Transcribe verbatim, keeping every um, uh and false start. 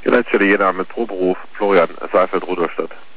Die Leitstelle Jena mit Proberuf, Florian, Saalfeld, Rudolstadt.